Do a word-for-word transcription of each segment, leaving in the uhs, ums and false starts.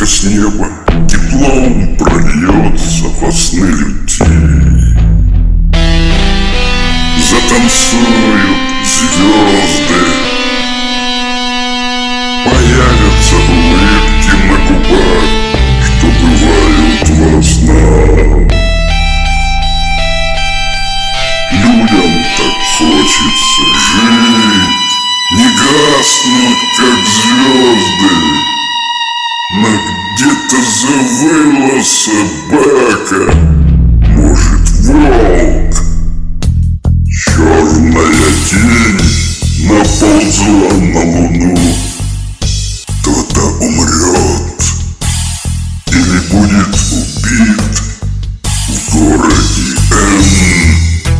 только с неба теплом прольется во сны людей. Затанцуют звезды, появятся улыбки на губах, что бывают во снах. Людям так хочется жить, не гаснуть, как звезды. Но где-то завыла собака, может, волк. Черная тень наползла на луну. Кто-то умрет или будет убит в городе Н.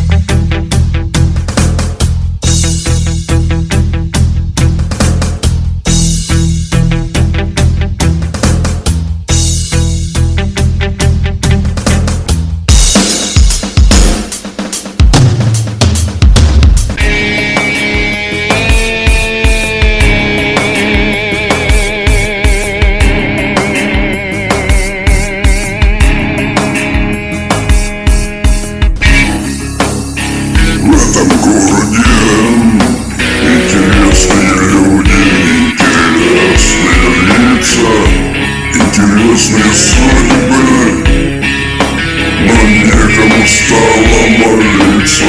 В этом городе интересные люди, интересные лица, интересные судьбы, но некому стало молиться.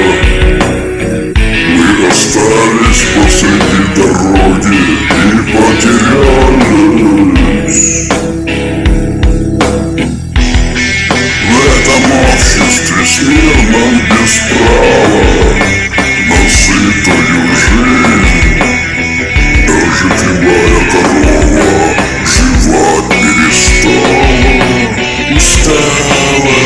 Мы остались посреди дороги и потерялись. В этом обществе смирном без права на сытую жизнь. Даже кривая корова жевать перестала, устала.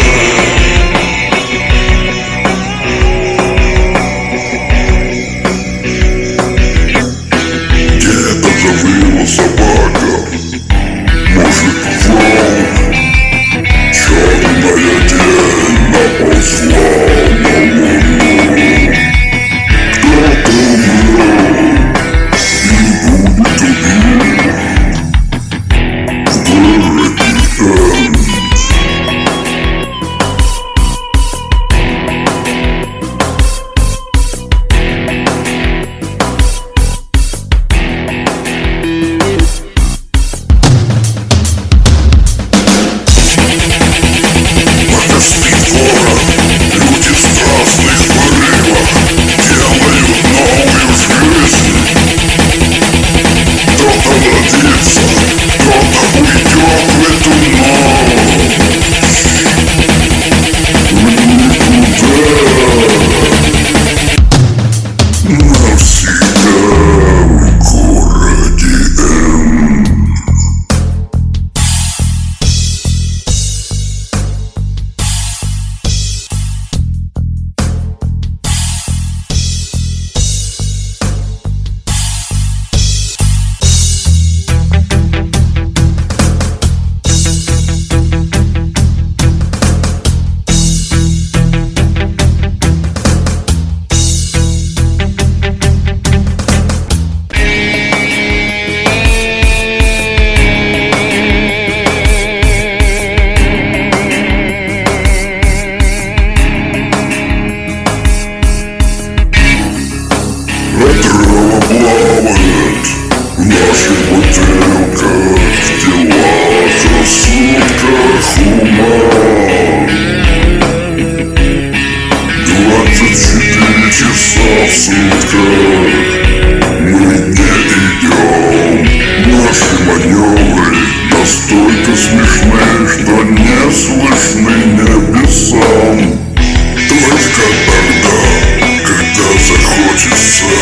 Где-то завыла собака, может, волк. Черная тень наползла на луну. Кто-то умрет и будет убит в городе Н. Отрава плавает в наших бутылках, в делах, рассудках ума. Двадцать четыре часа в сутках мы не идем. Наши маневры настолько смешны, что не слышны небесам. Только тогда, когда захочется